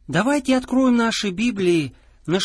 Давайте откроем наши Библии на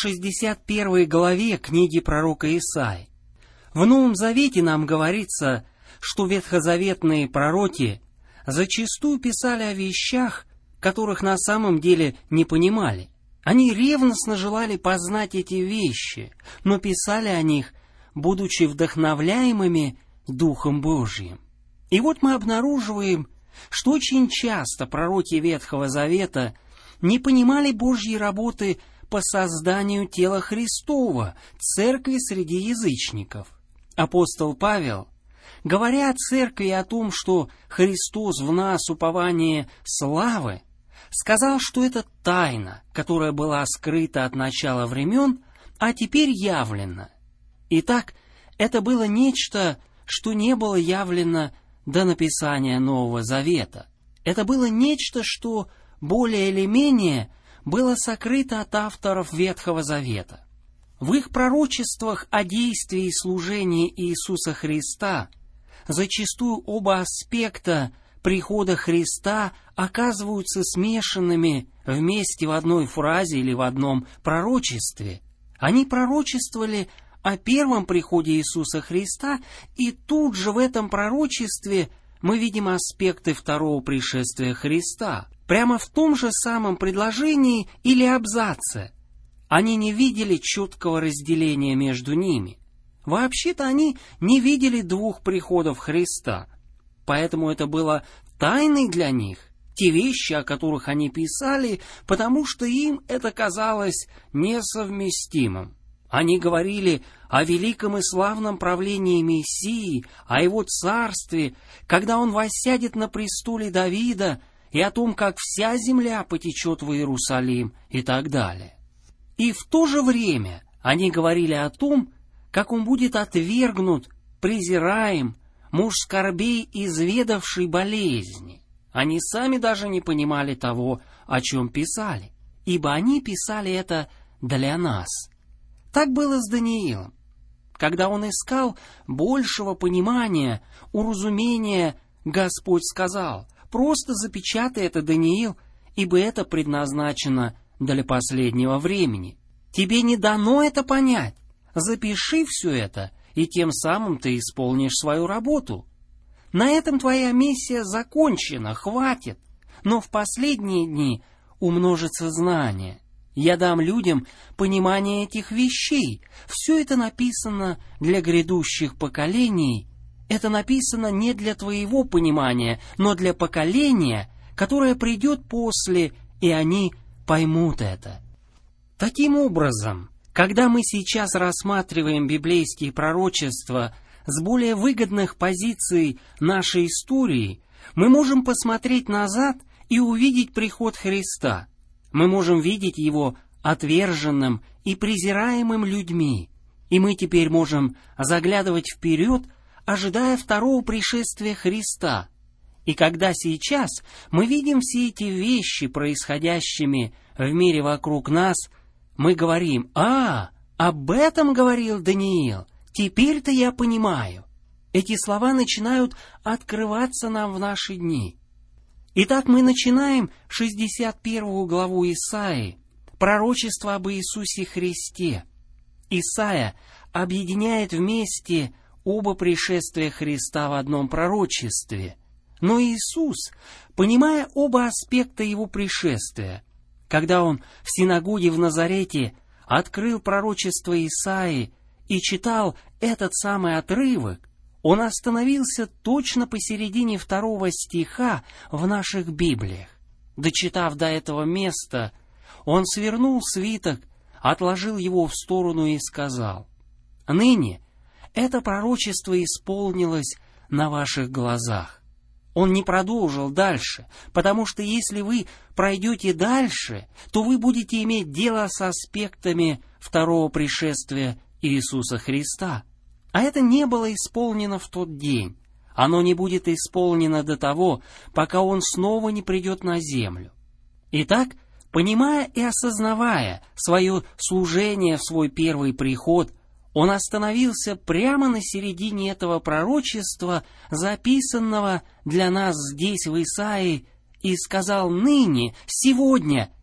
61 главе книги пророка Исаии. В Новом Завете нам говорится, что ветхозаветные пророки зачастую писали о вещах, которых на самом деле не понимали. Они ревностно желали познать эти вещи, но писали о них, будучи вдохновляемыми Духом Божьим. И вот мы обнаруживаем, что очень часто пророки Ветхого Завета не понимали Божьей работы по созданию тела Христова, церкви среди язычников. Апостол Павел, говоря о церкви и о том, что Христос в нас упование славы, сказал, что это тайна, которая была скрыта от начала времен, а теперь явлена. Итак, это было нечто, что не было явлено до написания Нового Завета. Это было нечто, что более или менее было сокрыто от авторов Ветхого Завета. В их пророчествах о действии и служении Иисуса Христа зачастую оба аспекта прихода Христа оказываются смешанными вместе в одной фразе или в одном пророчестве. Они пророчествовали о первом приходе Иисуса Христа, и тут же в этом пророчестве мы видим аспекты второго пришествия Христа. Прямо в том же самом предложении или абзаце. Они не видели четкого разделения между ними. Вообще-то они не видели двух приходов Христа. Поэтому это было тайной для них, те вещи, о которых они писали, потому что им это казалось несовместимым. Они говорили о великом и славном правлении Мессии, о его царстве, когда он воссядет на престоле Давида, и о том, как вся земля потечет в Иерусалим, и так далее. И в то же время они говорили о том, как он будет отвергнут, презираем, муж скорбей, изведавший болезни. Они сами даже не понимали того, о чем писали, ибо они писали это для нас. Так было с Даниилом. Когда он искал большего понимания, уразумения, Господь сказал: «Просто запечатай это, Даниил, ибо это предназначено для последнего времени. Тебе не дано это понять. Запиши все это, и тем самым ты исполнишь свою работу. На этом твоя миссия закончена, хватит. Но в последние дни умножится знание. Я дам людям понимание этих вещей. Все это написано для грядущих поколений. Это написано не для твоего понимания, но для поколения, которое придет после, и они поймут это». Таким образом, когда мы сейчас рассматриваем библейские пророчества с более выгодных позиций нашей истории, мы можем посмотреть назад и увидеть приход Христа. Мы можем видеть Его отверженным и презираемым людьми, и мы теперь можем заглядывать вперед, ожидая второго пришествия Христа. И когда сейчас мы видим все эти вещи, происходящими в мире вокруг нас, мы говорим: об этом говорил Даниил, теперь-то я понимаю. Эти слова начинают открываться нам в наши дни. Итак, мы начинаем 61 главу Исаии, пророчество об Иисусе Христе. Исаия объединяет вместе оба пришествия Христа в одном пророчестве. Но Иисус, понимая оба аспекта Его пришествия, когда Он в синагоге в Назарете открыл пророчество Исаии и читал этот самый отрывок, Он остановился точно посередине 2 стиха в наших Библиях. Дочитав до этого места, Он свернул свиток, отложил его в сторону и сказал: «Ныне это пророчество исполнилось на ваших глазах». Он не продолжил дальше, потому что если вы пройдете дальше, то вы будете иметь дело с аспектами второго пришествия Иисуса Христа. А это не было исполнено в тот день. Оно не будет исполнено до того, пока Он снова не придет на землю. Итак, понимая и осознавая свое служение в свой первый приход, Он остановился прямо на середине этого пророчества, записанного для нас здесь в Исаии, и сказал: «Ныне, сегодня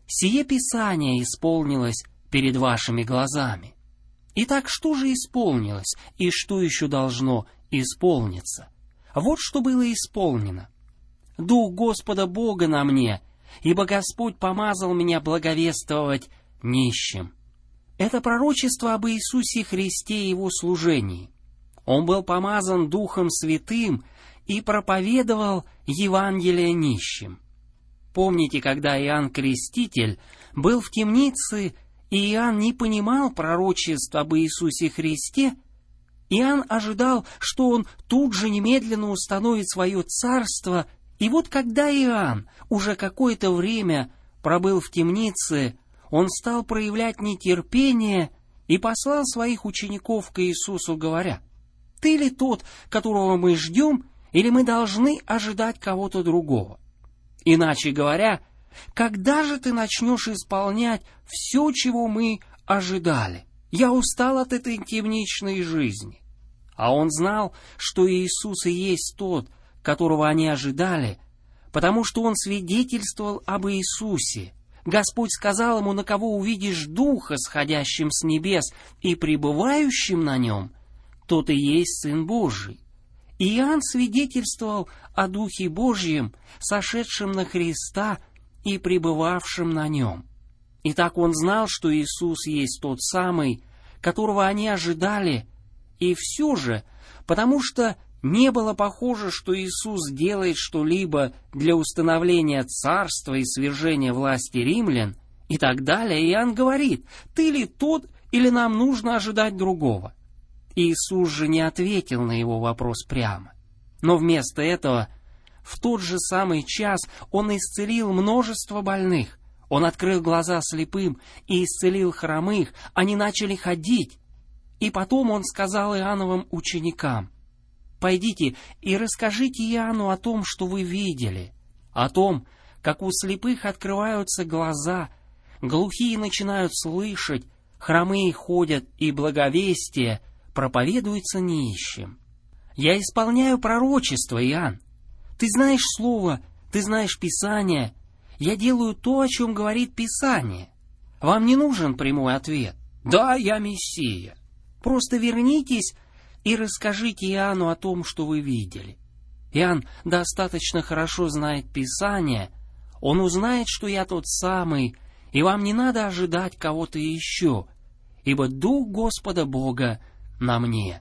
Сие Писание исполнилось перед вашими глазами. Итак, что же исполнилось, и что еще должно исполниться? Вот что было исполнено. Дух Господа Бога на мне, ибо Господь помазал меня благовествовать нищим. Это пророчество об Иисусе Христе и Его служении. Он был помазан Духом Святым и проповедовал Евангелие нищим. Помните, когда Иоанн Креститель был в темнице, и Иоанн не понимал пророчеств об Иисусе Христе? Иоанн ожидал, что он тут же немедленно установит свое царство, и вот когда Иоанн уже какое-то время пробыл в темнице, он стал проявлять нетерпение и послал своих учеников к Иисусу, говоря: «Ты ли тот, которого мы ждем, или мы должны ожидать кого-то другого? Иначе говоря, когда же ты начнешь исполнять все, чего мы ожидали? Я устал от этой темничной жизни». А он знал, что Иисус и есть тот, которого они ожидали, потому что он свидетельствовал об Иисусе. Господь сказал ему: «На кого увидишь Духа, сходящим с небес и пребывающим на нем, тот и есть Сын Божий». И Иоанн свидетельствовал о Духе Божьем, сошедшем на Христа и пребывавшем на нем. Итак, он знал, что Иисус есть тот самый, которого они ожидали, и все же, потому что не было похоже, что Иисус делает что-либо для установления царства и свержения власти римлян, и так далее, Иоанн говорит: «Ты ли тот, или нам нужно ожидать другого?» Иисус же не ответил на его вопрос прямо. Но вместо этого, в тот же самый час, Он исцелил множество больных. Он открыл глаза слепым и исцелил хромых, они начали ходить. И потом Он сказал Иоанновым ученикам: «Пойдите и расскажите Иоанну о том, что вы видели, о том, как у слепых открываются глаза, глухие начинают слышать, хромые ходят, и благовестие проповедуется нищим. Я исполняю пророчество, Иоанн. Ты знаешь Слово, ты знаешь Писание. Я делаю то, о чем говорит Писание. Вам не нужен прямой ответ. Да, я Мессия. Просто вернитесь и расскажите Иоанну о том, что вы видели. Иоанн достаточно хорошо знает Писание. Он узнает, что я тот самый, и вам не надо ожидать кого-то еще, ибо Дух Господа Бога на мне.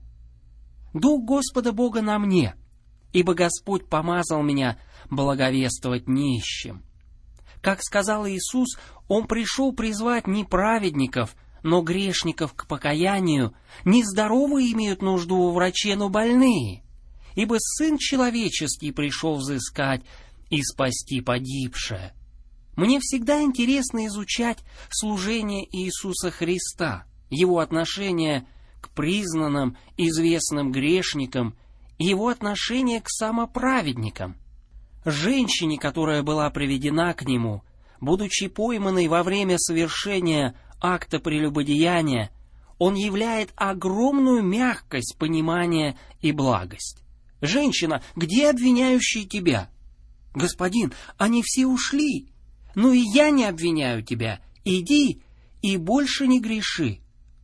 Дух Господа Бога на мне, ибо Господь помазал меня благовествовать нищим». Как сказал Иисус, Он пришел призвать не праведников, но грешников к покаянию. Не здоровые имеют нужду во враче, но больные. Ибо Сын Человеческий пришел взыскать и спасти погибшее. Мне всегда интересно изучать служение Иисуса Христа, Его отношение к признанным, известным грешникам и Его отношение к самоправедникам. Женщине, которая была приведена к Нему, будучи пойманной во время совершения акта прелюбодеяния, Он являет огромную мягкость, понимание и благость. «Женщина, где обвиняющие тебя?» «Господин, они все ушли. Ну и я не обвиняю тебя. Иди и больше не греши».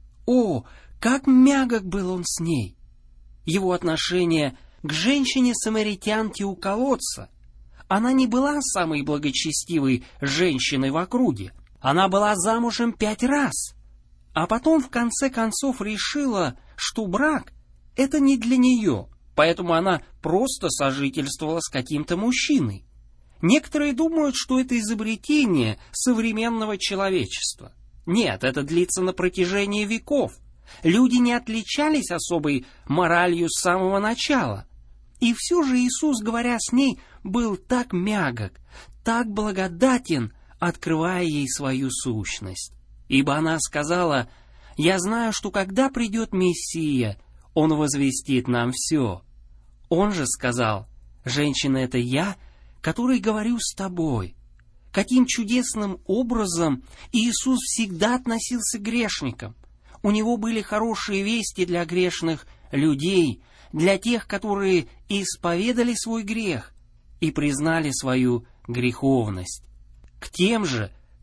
О, как мягок был Он с ней! Его отношение к женщине-самаритянке у колодца. Она не была самой благочестивой женщиной в округе. Она была замужем 5 раз. А потом, в конце концов, решила, что брак — это не для нее, поэтому она просто сожительствовала с каким-то мужчиной. Некоторые думают, что это изобретение современного человечества. Нет, это длится на протяжении веков. Люди не отличались особой моралью с самого начала. И все же Иисус, говоря с ней, был так мягок, так благодатен, открывая ей свою сущность. Ибо она сказала: «Я знаю, что когда придет Мессия, Он возвестит нам все». Он же сказал: «Женщина, это я, который говорю с тобой». Каким чудесным образом Иисус всегда относился к грешникам. У Него были хорошие вести для грешных людей, для тех, которые исповедали свой грех и признали свою греховность. К тем же,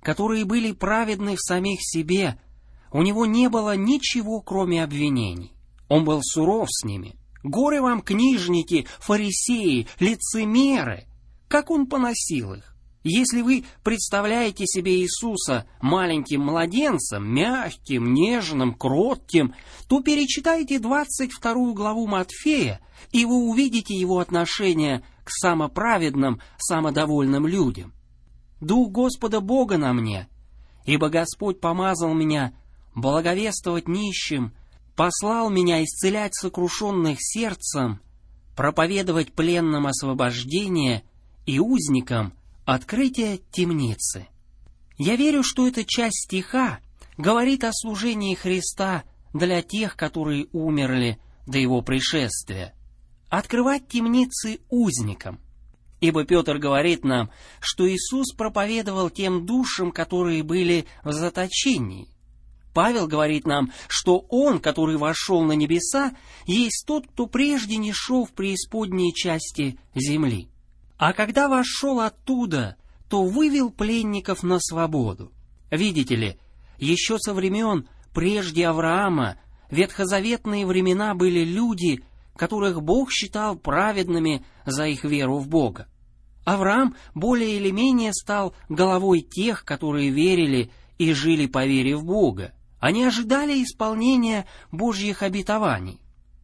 которые были праведны в самих себе, у него не было ничего, кроме обвинений. Он был суров с ними. Горе вам, книжники, фарисеи, лицемеры! Как он поносил их! Если вы представляете себе Иисуса маленьким младенцем, мягким, нежным, кротким, то перечитайте 22 главу Матфея, и вы увидите его отношение к самоправедным, самодовольным людям. «Дух Господа Бога на мне, ибо Господь помазал меня благовествовать нищим, послал меня исцелять сокрушенных сердцем, проповедовать пленным освобождение и узникам открытие темницы». Я верю, что эта часть стиха говорит о служении Христа для тех, которые умерли до Его пришествия. Открывать темницы узникам. Ибо Петр говорит нам, что Иисус проповедовал тем душам, которые были в заточении. Павел говорит нам, что Он, который вошел на небеса, есть тот, кто прежде не шел в преисподние части земли. А когда вошел оттуда, то вывел пленников на свободу. Видите ли, еще со времен прежде Авраама, ветхозаветные времена, были люди, которых Бог считал праведными за их веру в Бога. Авраам более или менее стал головой тех, которые верили и жили по вере в Бога. Они ожидали исполнения Божьих обетований.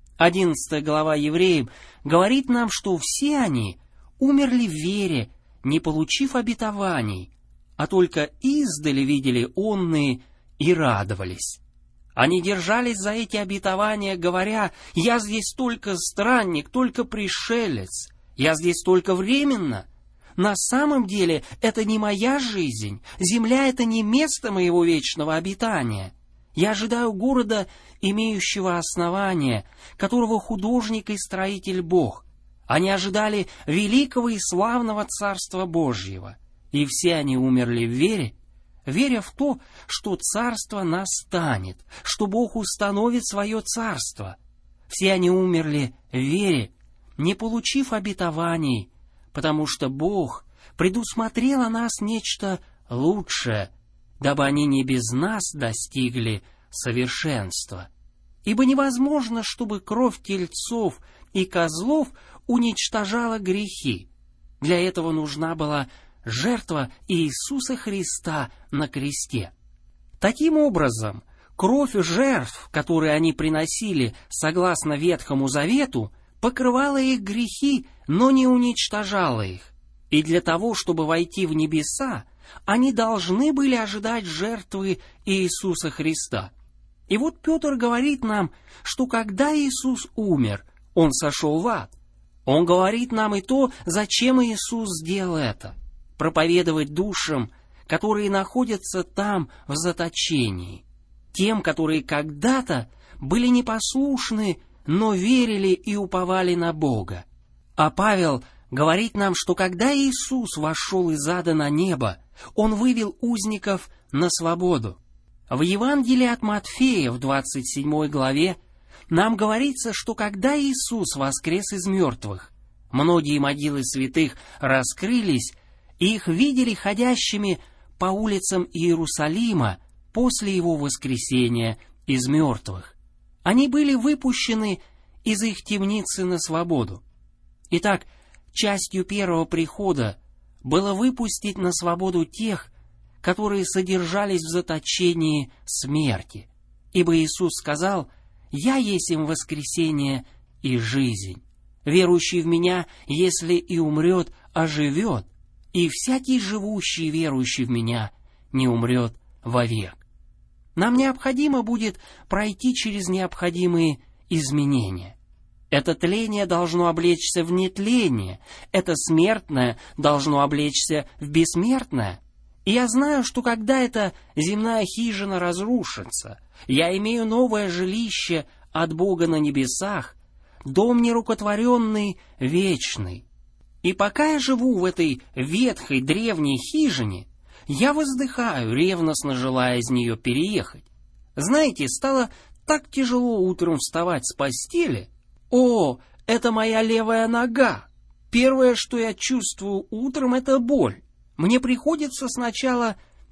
11 глава Евреям говорит нам, что все они умерли в вере, не получив обетований, а только издали видели онные и радовались. Они держались за эти обетования, говоря: «Я здесь только странник, только пришелец, я здесь только временно». На самом деле это не моя жизнь, земля — это не место моего вечного обитания. Я ожидаю города, имеющего основание, которого художник и строитель Бог. Они ожидали великого и славного Царства Божьего, и все они умерли в вере, веря в то, что Царство настанет, что Бог установит свое Царство. Все они умерли в вере, не получив обетований, потому что Бог предусмотрел о нас нечто лучшее, дабы они не без нас достигли совершенства. Ибо невозможно, чтобы кровь тельцов и козлов уничтожала грехи. Для этого нужна была жертва Иисуса Христа на кресте. Таким образом, кровь жертв, которые они приносили согласно Ветхому Завету, покрывала их грехи, но не уничтожала их. И для того, чтобы войти в небеса, они должны были ожидать жертвы Иисуса Христа. И вот Петр говорит нам, что когда Иисус умер, Он сошел в ад. Он говорит нам и то, зачем Иисус сделал это. Проповедовать душам, которые находятся там в заточении. Тем, которые когда-то были непослушны, но верили и уповали на Бога. А Павел говорит нам, что когда Иисус вошел из ада на небо, Он вывел узников на свободу. В Евангелии от Матфея в 27 главе нам говорится, что когда Иисус воскрес из мертвых, многие могилы святых раскрылись, и их видели ходящими по улицам Иерусалима после Его воскресения из мертвых. Они были выпущены из их темницы на свободу. Итак, частью первого прихода было выпустить на свободу тех, которые содержались в заточении смерти. Ибо Иисус сказал: «Я есть им воскресение и жизнь. Верующий в Меня, если и умрет, оживет, и всякий живущий, верующий в Меня, не умрет вовек». Нам необходимо будет пройти через необходимые изменения. Это тление должно облечься в нетление, это смертное должно облечься в бессмертное. И я знаю, что когда эта земная хижина разрушится, я имею новое жилище от Бога на небесах, дом нерукотворенный, вечный. И пока я живу в этой ветхой древней хижине, я воздыхаю, ревностно желая из нее переехать. Знаете, стало так тяжело утром вставать с постели. О, это моя левая нога! Первое, что я чувствую утром, это боль. Мне приходится сначала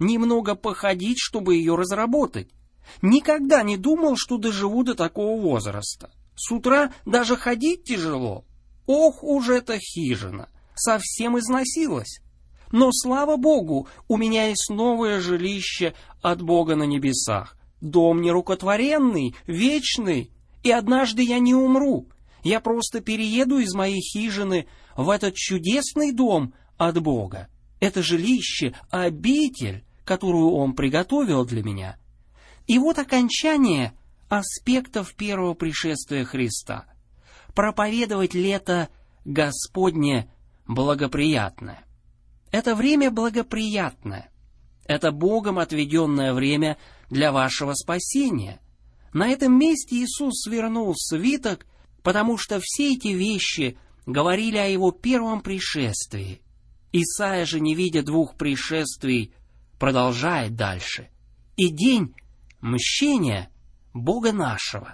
немного походить, чтобы ее разработать. Никогда не думал, что доживу до такого возраста. С утра даже ходить тяжело. Ох уж эта хижина, совсем износилась. Но, слава Богу, у меня есть новое жилище от Бога на небесах. Дом нерукотворенный, вечный, и однажды я не умру. Я просто перееду из моей хижины в этот чудесный дом от Бога. Это жилище, обитель, которую Он приготовил для меня. И вот окончание аспектов первого пришествия Христа. Проповедовать лето Господне благоприятное. Это время благоприятное. Это Богом отведенное время для вашего спасения. На этом месте Иисус свернул свиток, потому что все эти вещи говорили о Его первом пришествии. Исайя же, не видя двух пришествий, продолжает дальше. И день мщения Бога нашего.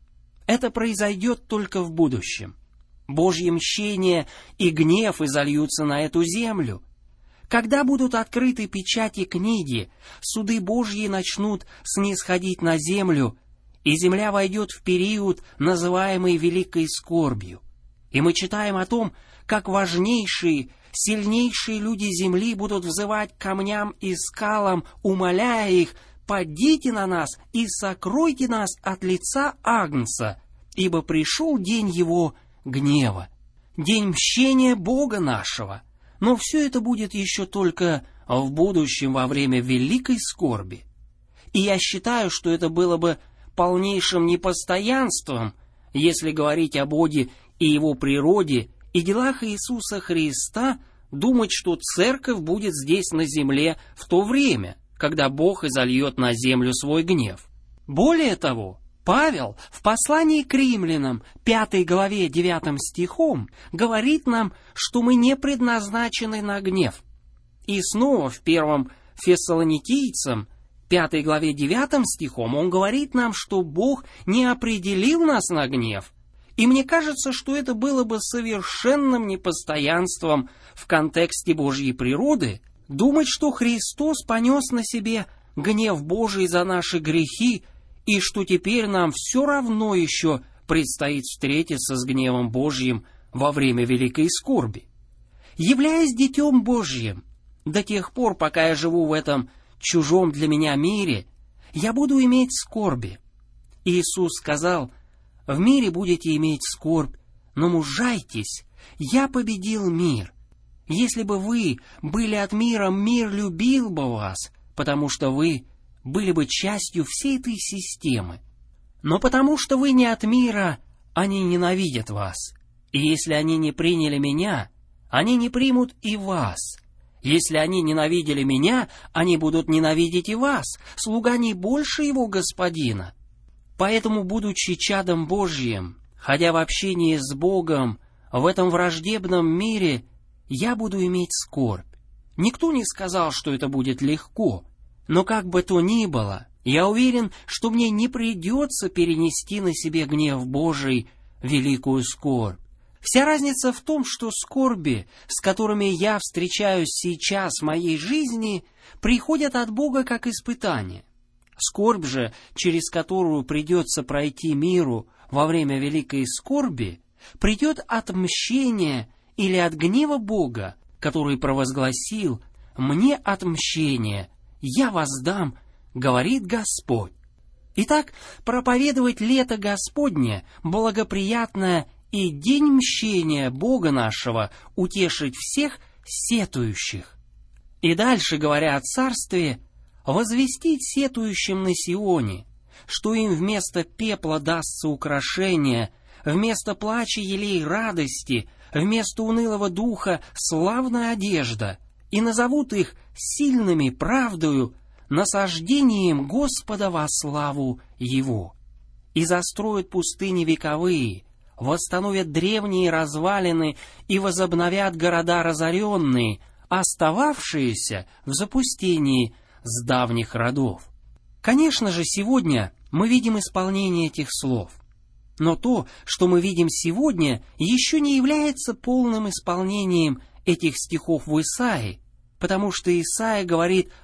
Это произойдет только в будущем. Божье мщение и гнев изольются на эту землю. Когда будут открыты печати книги, суды Божьи начнут снисходить на землю, и земля войдет в период, называемый великой скорбью. И мы читаем о том, как важнейшие, сильнейшие люди земли будут взывать к камням и скалам, умоляя их: «Падите на нас и сокройте нас от лица Агнца, ибо пришел день его гнева, день мщения Бога нашего». Но все это будет еще только в будущем, во время великой скорби. И я считаю, что это было бы полнейшим непостоянством, если говорить о Боге и Его природе и делах Иисуса Христа, думать, что Церковь будет здесь на земле в то время, когда Бог изольет на землю свой гнев. Более того, Павел в послании к римлянам, 5 главе 9 стихом, говорит нам, что мы не предназначены на гнев. И снова в 1 Фессалоникийцам, 5 главе 9 стихом, он говорит нам, что Бог не определил нас на гнев. И мне кажется, что это было бы совершенным непостоянством в контексте Божьей природы, думать, что Христос понес на себе гнев Божий за наши грехи, и что теперь нам все равно еще предстоит встретиться с гневом Божьим во время великой скорби. Являясь Детем Божьим, до тех пор, пока я живу в этом чужом для меня мире, я буду иметь скорби. Иисус сказал: «В мире будете иметь скорбь, но мужайтесь, я победил мир». Если бы вы были от мира, мир любил бы вас, потому что вы были бы частью всей этой системы. Но потому что вы не от мира, они ненавидят вас. И если они не приняли меня, они не примут и вас. Если они ненавидели меня, они будут ненавидеть и вас. Слуга не больше его господина. Поэтому, будучи чадом Божьим, ходя в общении с Богом, в этом враждебном мире, я буду иметь скорбь. Никто не сказал, что это будет легко. Но как бы то ни было, я уверен, что мне не придется перенести на себе гнев Божий, великую скорбь. Вся разница в том, что скорби, с которыми я встречаюсь сейчас в моей жизни, приходят от Бога как испытание. Скорбь же, через которую придется пройти миру во время великой скорби, придет от мщения или от гнева Бога, который провозгласил: «Мне отмщение, я воздам, говорит Господь». Итак, проповедовать лето Господне, благоприятное, и день мщения Бога нашего, утешить всех сетующих. И дальше, говоря о царстве, возвестить сетующим на Сионе, что им вместо пепла дастся украшение, вместо плача елей радости, вместо унылого духа славная одежда, и назовут их сильными правдою, насаждением Господа во славу Его. И застроят пустыни вековые, восстановят древние развалины и возобновят города разоренные, остававшиеся в запустении с давних родов. Конечно же, сегодня мы видим исполнение этих слов. Но то, что мы видим сегодня, еще не является полным исполнением этих стихов в Исаии, потому что Исаия говорит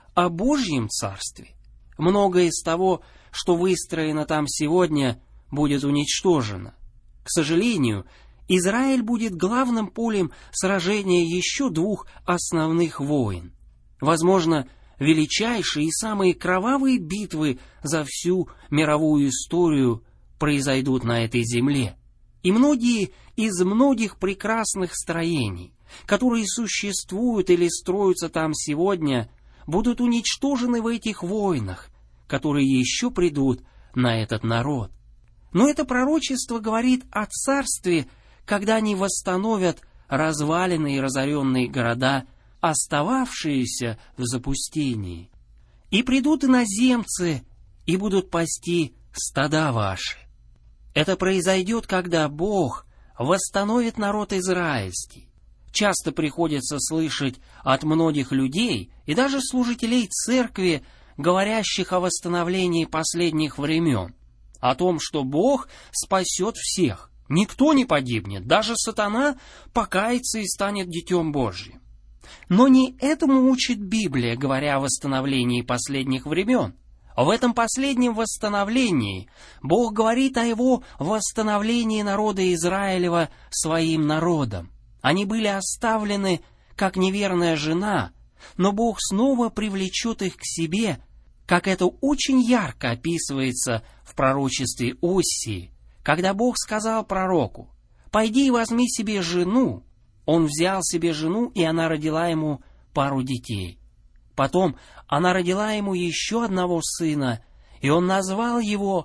о Божьем Царстве. Многое из того, что выстроено там сегодня, будет уничтожено. К сожалению, Израиль будет главным полем сражения еще двух основных войн. Возможно, величайшие и самые кровавые битвы за всю мировую историю произойдут на этой земле. И многие из многих прекрасных строений, которые существуют или строятся там сегодня, будут уничтожены в этих войнах, которые еще придут на этот народ. Но это пророчество говорит о царстве, когда они восстановят разваленные и разоренные города, остававшиеся в запустении. И придут иноземцы, и будут пасти стада ваши. Это произойдет, когда Бог восстановит народ израильский. Часто приходится слышать от многих людей и даже служителей церкви, говорящих о восстановлении последних времен, о том, что Бог спасет всех, никто не погибнет, даже сатана покается и станет детем Божьим. Но не этому учит Библия, говоря о восстановлении последних времен. В этом последнем восстановлении Бог говорит о его восстановлении народа Израилева своим народом. Они были оставлены, как неверная жена, но Бог снова привлечет их к себе, как это очень ярко описывается в пророчестве Осии, когда Бог сказал пророку: «Пойди и возьми себе жену». Он взял себе жену, и она родила ему пару детей. Потом она родила ему еще одного сына, и он назвал его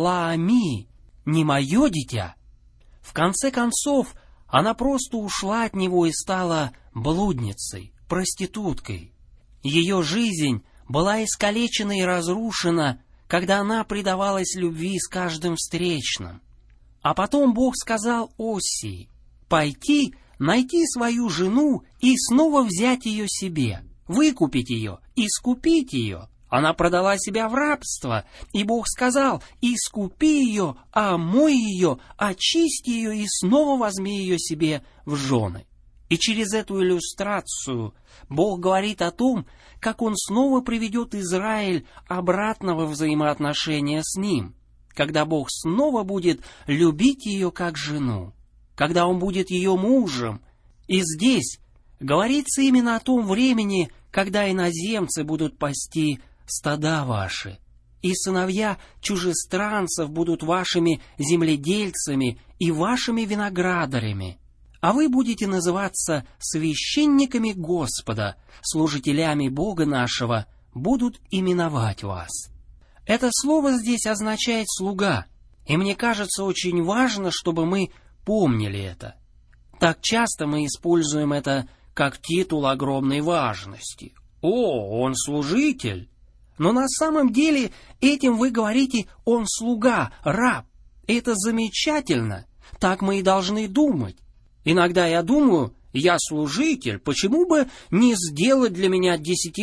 Лаами, не мое дитя. В конце концов, она просто ушла от него и стала блудницей, проституткой. Ее жизнь была искалечена и разрушена, когда она предавалась любви с каждым встречным. А потом Бог сказал Осии: «Пойти, найти свою жену и снова взять ее себе, выкупить ее, искупить ее». Она продала себя в рабство, и Бог сказал: «Искупи ее, омой ее, очисти ее и снова возьми ее себе в жены». И через эту иллюстрацию Бог говорит о том, как Он снова приведет Израиль обратно во взаимоотношения с Ним, когда Бог снова будет любить ее как жену, когда Он будет ее мужем. И здесь говорится именно о том времени, когда иноземцы будут пасти стада ваши, и сыновья чужестранцев будут вашими земледельцами и вашими виноградарями, а вы будете называться священниками Господа, служителями Бога нашего будут именовать вас. Это слово здесь означает «слуга», и мне кажется очень важно, чтобы мы помнили это. Так часто мы используем это как титул огромной важности. «О, он служитель!» Но на самом деле этим вы говорите: он слуга, раб. Это замечательно. Так мы и должны думать. Иногда я думаю: я служитель, почему бы не сделать для меня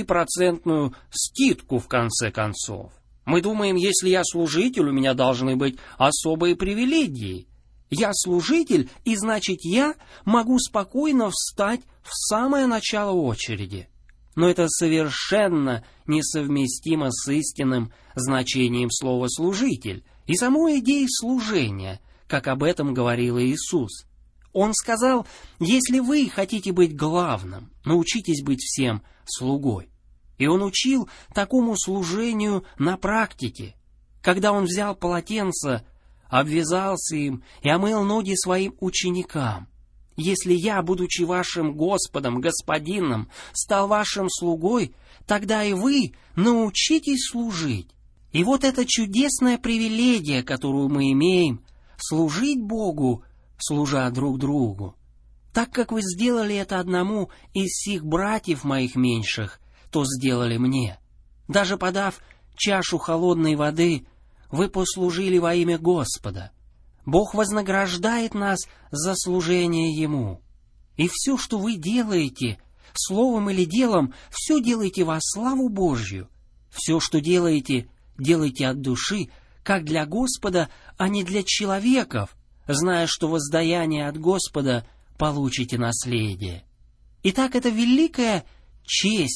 10% скидку в конце концов? Мы думаем, если я служитель, у меня должны быть особые привилегии. Я служитель, и значит я могу спокойно встать в самое начало очереди. Но это совершенно несовместимо с истинным значением слова «служитель» и самой идеей служения, как об этом говорил Иисус. Он сказал: «Если вы хотите быть главным, научитесь быть всем слугой». И Он учил такому служению на практике, когда Он взял полотенце, обвязался им и омыл ноги своим ученикам. Если я, будучи вашим Господом, Господином, стал вашим слугой, тогда и вы научитесь служить. И вот эта чудесная привилегия, которую мы имеем, служить Богу, служа друг другу. Так как вы сделали это одному из сих братьев моих меньших, то сделали мне. Даже подав чашу холодной воды, вы послужили во имя Господа. Бог вознаграждает нас за служение Ему. И все, что вы делаете, словом или делом, все делайте во славу Божью. Все, что делаете, делайте от души, как для Господа, а не для человеков, зная, что воздаяние от Господа получите наследие. Итак, это великая честь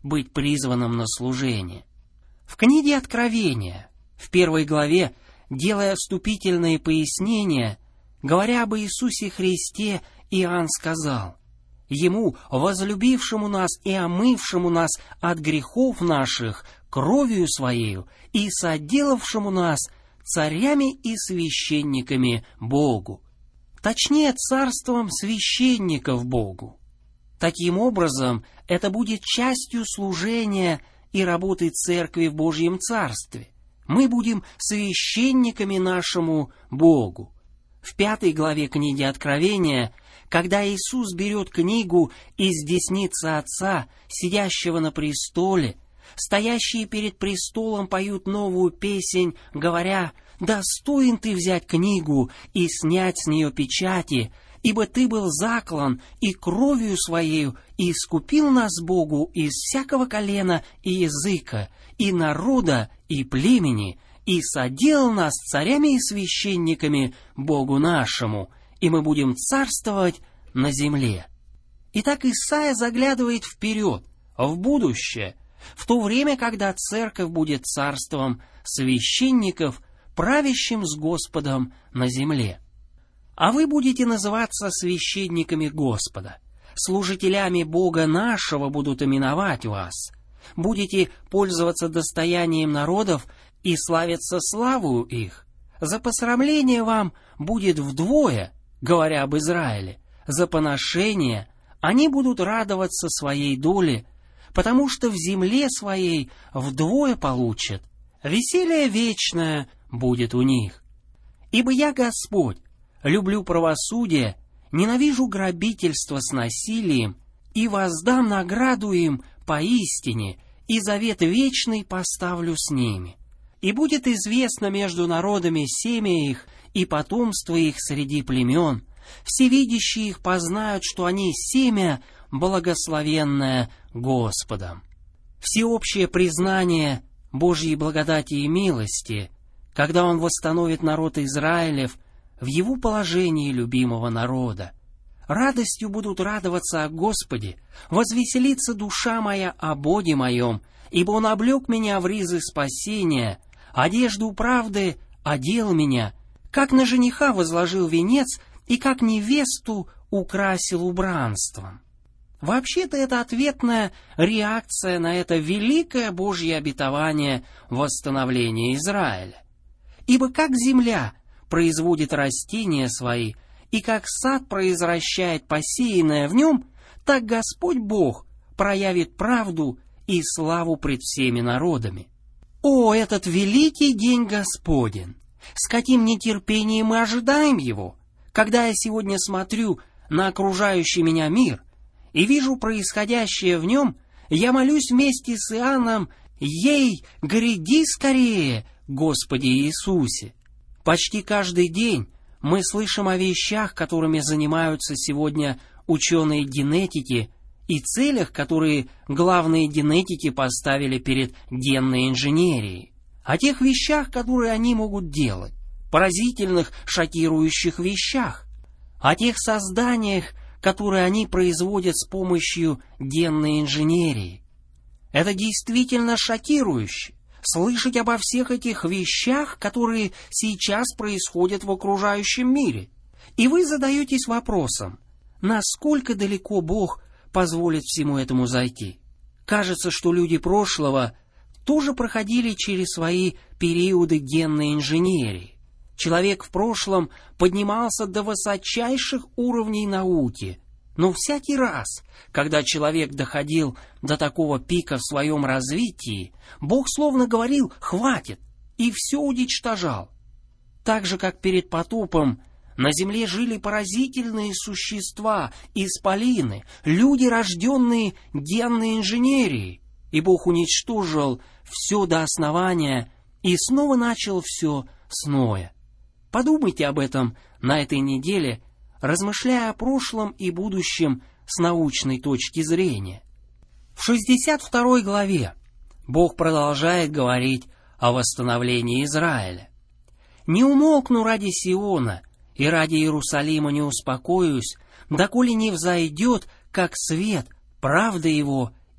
быть призванным на служение. В книге Откровения, в 1 главе, делая вступительные пояснения, говоря об Иисусе Христе, Иоанн сказал: «Ему, возлюбившему нас и омывшему нас от грехов наших кровью Своею и соделавшему нас царями и священниками Богу». Точнее, царством священников Богу. Таким образом, это будет частью служения и работы Церкви в Божьем Царстве. Мы будем священниками нашему Богу. В 5 главе книги Откровения, когда Иисус берет книгу из десницы Отца, сидящего на престоле, стоящие перед престолом поют новую песнь, говоря: «Достоин ты взять книгу и снять с нее печати, ибо ты был заклан и кровью своею и искупил нас Богу из всякого колена и языка, и народа, и племени, и соделал нас царями и священниками Богу нашему, и мы будем царствовать на земле». Итак, Исайя заглядывает вперед, в будущее, в то время, когда церковь будет царством священников, правящим с Господом на земле. А вы будете называться священниками Господа, служителями Бога нашего будут именовать вас, будете пользоваться достоянием народов и славиться славою их. За посрамление вам будет вдвое, говоря об Израиле, за поношение они будут радоваться своей доле, потому что в земле своей вдвое получат, веселье вечное будет у них. Ибо я Господь, люблю правосудие, ненавижу грабительство с насилием, и воздам награду им поистине, и завет вечный поставлю с ними. И будет известно между народами семя их и потомство их среди племен. Всевидящие их познают, что они семя, благословенное Господом. Всеобщее признание Божьей благодати и милости, когда Он восстановит народ Израилев в его положении любимого народа. Радостью будут радоваться о Господе, возвеселится душа моя о Боге моем, ибо Он облек меня в ризы спасения, одежду правды одел меня, как на жениха возложил венец и как невесту украсил убранством. Вообще-то это ответная реакция на это великое Божье обетование восстановления Израиля. Ибо как земля производит растения свои, и как сад произращает посеянное в нем, так Господь Бог проявит правду и славу пред всеми народами. О, этот великий день Господень! С каким нетерпением мы ожидаем его! Когда я сегодня смотрю на окружающий меня мир и вижу происходящее в нем, я молюсь вместе с Иоанном: «Ей, гряди скорее, Господи Иисусе!» Почти каждый день мы слышим о вещах, которыми занимаются сегодня ученые генетики, и целях, которые главные генетики поставили перед генной инженерией, о тех вещах, которые они могут делать, поразительных, шокирующих вещах, о тех созданиях, которые они производят с помощью генной инженерии. Это действительно шокирующе. Слышать обо всех этих вещах, которые сейчас происходят в окружающем мире. И вы задаетесь вопросом, насколько далеко Бог позволит всему этому зайти. Кажется, что люди прошлого тоже проходили через свои периоды генной инженерии. Человек в прошлом поднимался до высочайших уровней науки, но всякий раз, когда человек доходил до такого пика в своем развитии, Бог словно говорил «хватит» и все уничтожал. Так же, как перед потопом, на земле жили поразительные существа, исполины, люди, рожденные генной инженерией, и Бог уничтожил все до основания и снова начал все с Ноя. Подумайте об этом на этой неделе, размышляя о прошлом и будущем с научной точки зрения. В 62 главе Бог продолжает говорить о восстановлении Израиля. «Не умолкну ради Сиона, и ради Иерусалима не успокоюсь, доколе не взойдет, как свет, правда его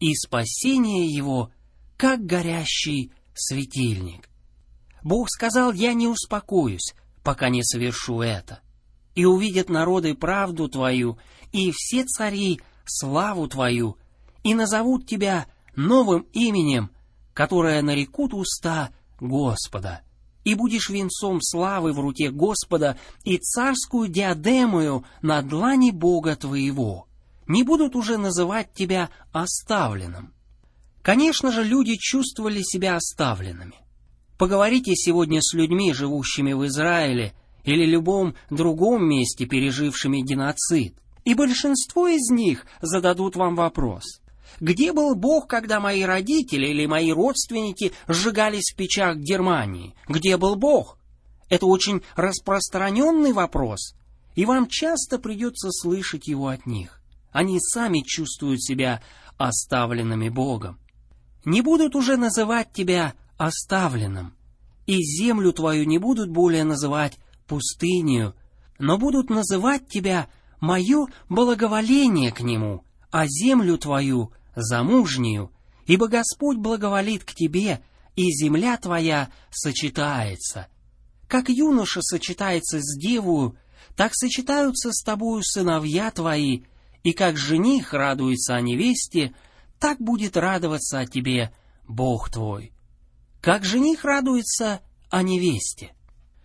и спасение его, как горящий светильник. Бог сказал: «Я не успокоюсь, пока не совершу это. И увидят народы правду Твою, и все цари славу Твою, и назовут Тебя новым именем, которое нарекут уста Господа. И будешь венцом славы в руке Господа и царскую диадемою на длани Бога твоего. Не будут уже называть тебя оставленным». Конечно же, люди чувствовали себя оставленными. Поговорите сегодня с людьми, живущими в Израиле или любом другом месте, пережившими геноцид, и большинство из них зададут вам вопрос: где был Бог, когда мои родители или мои родственники сжигались в печах Германии? Где был Бог? Это очень распространенный вопрос, и вам часто придется слышать его от них. Они сами чувствуют себя оставленными Богом. Не будут уже называть тебя оставленным, и землю твою не будут более называть пустынею, но будут называть тебя мое благоволение к нему, а землю твою замужнюю, ибо Господь благоволит к тебе, и земля твоя сочетается. Как юноша сочетается с девою, так сочетаются с тобою сыновья твои, и как жених радуется о невесте, так будет радоваться о тебе Бог твой. Как жених радуется о невесте.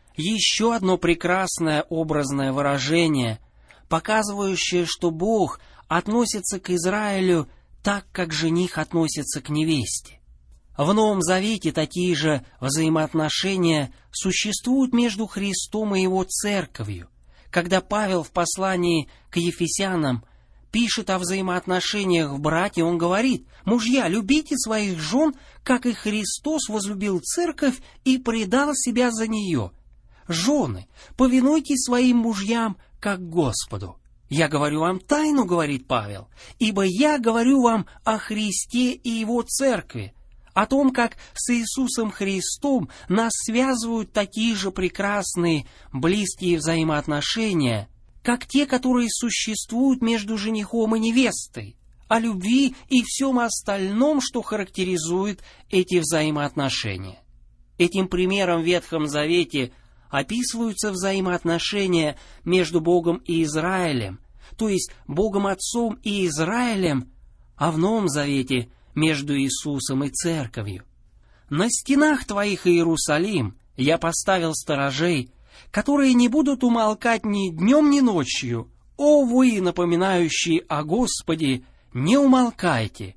Еще одно прекрасное образное выражение, показывающее, что Бог относится к Израилю так, как жених относится к невесте. В Новом Завете такие же взаимоотношения существуют между Христом и Его Церковью. Когда Павел в послании к Ефесянам пишет о взаимоотношениях в браке, он говорит: «Мужья, любите своих жен, как и Христос возлюбил Церковь и предал себя за нее. Жены, повинуйтесь своим мужьям, как Господу. Я говорю вам тайну, — говорит Павел, — ибо я говорю вам о Христе и Его Церкви, о том, как с Иисусом Христом нас связывают такие же прекрасные, близкие взаимоотношения, как те, которые существуют между женихом и невестой, о любви и всем остальном, что характеризует эти взаимоотношения». Этим примером в Ветхом Завете описываются взаимоотношения между Богом и Израилем, то есть Богом Отцом и Израилем, а в Новом Завете между Иисусом и Церковью. «На стенах твоих, Иерусалим, я поставил сторожей, которые не будут умолкать ни днем, ни ночью. О вы, напоминающие о Господе, не умолкайте!»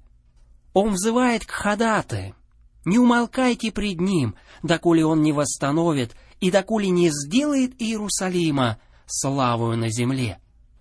Он взывает к ходатаям: «Не умолкайте пред Ним, доколе Он не восстановит и доколе не сделает Иерусалима славою на земле».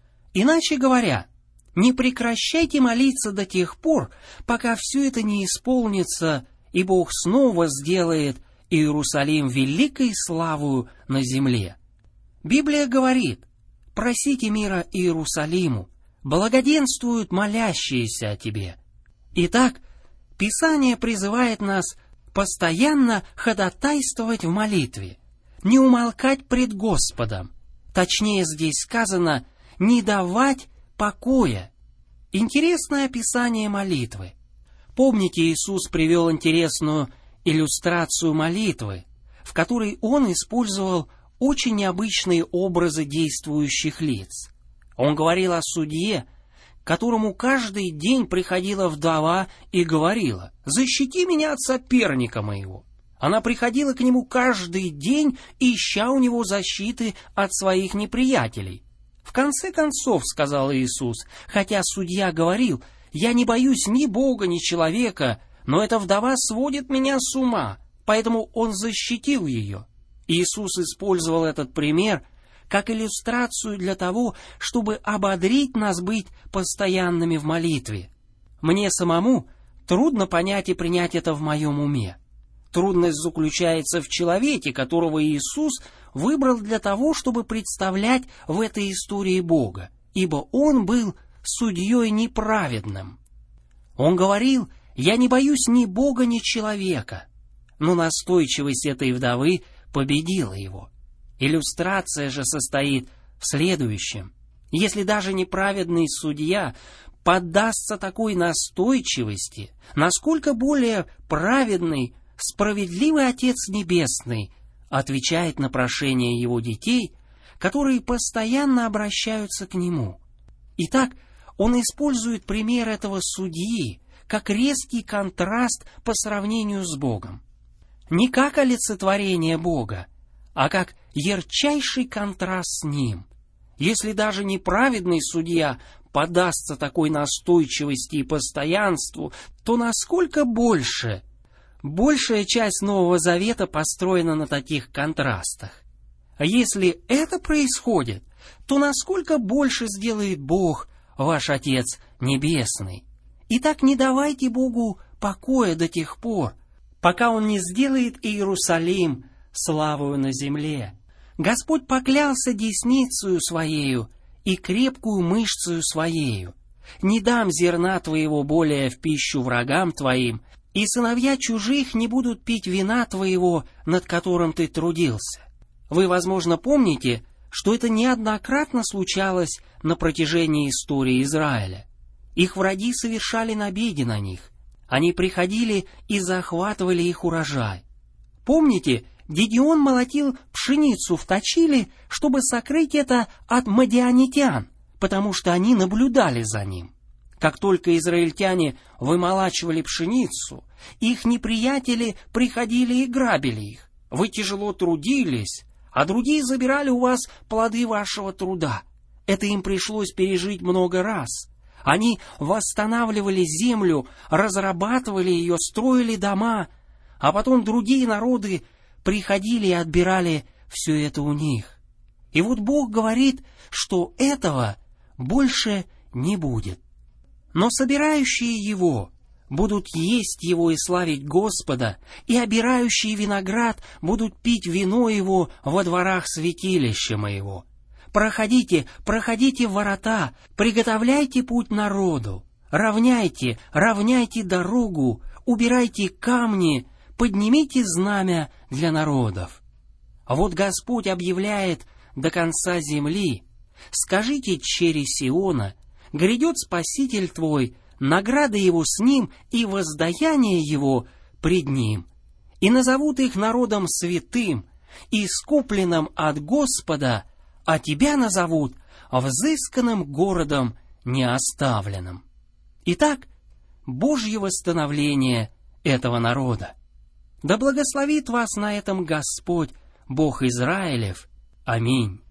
Иначе говоря, не прекращайте молиться до тех пор, пока все это не исполнится, и Бог снова сделает Иерусалим великой славою на земле. Библия говорит: «Просите мира Иерусалиму, благоденствуют молящиеся о тебе». Итак, Писание призывает нас постоянно ходатайствовать в молитве, не умолкать пред Господом. Точнее, здесь сказано «не давать покоя». Интересное описание молитвы. Помните, Иисус привел интересную иллюстрацию молитвы, в которой Он использовал очень необычные образы действующих лиц. Он говорил о судье, к которому каждый день приходила вдова и говорила: «Защити меня от соперника моего». Она приходила к нему каждый день, ища у него защиты от своих неприятелей. «В конце концов, — сказал Иисус, — хотя судья говорил: я не боюсь ни Бога, ни человека, но эта вдова сводит меня с ума, поэтому Он защитил ее». Иисус использовал этот пример как иллюстрацию для того, чтобы ободрить нас быть постоянными в молитве. Мне самому трудно понять и принять это в моем уме. Трудность заключается в человеке, которого Иисус выбрал для того, чтобы представлять в этой истории Бога, ибо Он был судьей неправедным. Он говорил: «Я не боюсь ни Бога, ни человека». Но настойчивость этой вдовы победила его. Иллюстрация же состоит в следующем. Если даже неправедный судья поддастся такой настойчивости, насколько более праведный, справедливый Отец Небесный отвечает на прошения Его детей, которые постоянно обращаются к Нему. Итак, Он использует пример этого судьи как резкий контраст по сравнению с Богом. Не как олицетворение Бога, а как ярчайший контраст с Ним. Если даже неправедный судья поддастся такой настойчивости и постоянству, то насколько больше? Большая часть Нового Завета построена на таких контрастах. А если это происходит, то насколько больше сделает Бог, ваш Отец Небесный? Итак, не давайте Богу покоя до тех пор, пока Он не сделает Иерусалим славою на земле. Господь поклялся десницею Своею и крепкую мышцею Своею: «Не дам зерна твоего более в пищу врагам твоим, и сыновья чужих не будут пить вина твоего, над которым ты трудился». Вы, возможно, помните, что это неоднократно случалось на протяжении истории Израиля. Их враги совершали набеги на них. Они приходили и захватывали их урожай. Помните, Гедеон молотил пшеницу в точиле, чтобы сокрыть это от мадианитян, потому что они наблюдали за ним. Как только израильтяне вымолачивали пшеницу, их неприятели приходили и грабили их. Вы тяжело трудились, а другие забирали у вас плоды вашего труда. Это им пришлось пережить много раз. Они восстанавливали землю, разрабатывали ее, строили дома, а потом другие народы приходили и отбирали все это у них. И вот Бог говорит, что этого больше не будет. Но собирающие его будут есть его и славить Господа, и обирающие виноград будут пить вино его во дворах святилища моего. Проходите, проходите в ворота, приготовляйте путь народу, равняйте, равняйте дорогу, убирайте камни, поднимите знамя для народов. Вот Господь объявляет до конца земли: скажите чере Сиона, грядет Спаситель твой, награда его с ним и воздаяние его пред ним. И назовут их народом святым, искупленным от Господа, а тебя назовут взысканным городом неоставленным. Итак, Божье восстановление этого народа. Да благословит вас на этом Господь, Бог Израилев. Аминь.